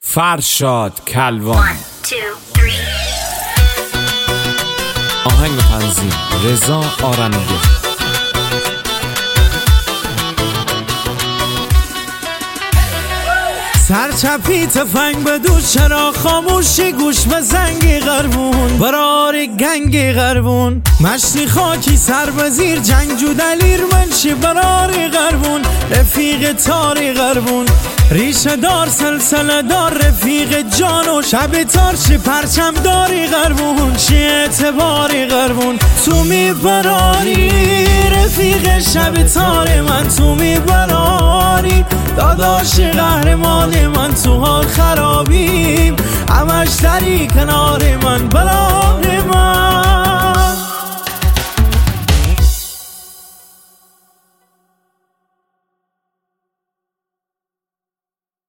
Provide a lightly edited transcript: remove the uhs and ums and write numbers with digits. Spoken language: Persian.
فرشاد کلوان. آهنگ و تنظیم رضا آرمیده. سرچپی تفنگ به دوش، چرا خاموشی گوش به زنگی غربون، برار گنگی غربون، مشتی خاکی سر بزیر، جنگجو دلیر منشی برار غربون، رفیق تاری غربون، ریشه دار سلسله دار، رفیق جان و شب تارشی پرچم داری غربون، چی اعتباری غربون، تو میبراری رفیق شب تار من، تو میبراری داداش قهرمان من، تو حال خرابیم همش داری کنار من، بلا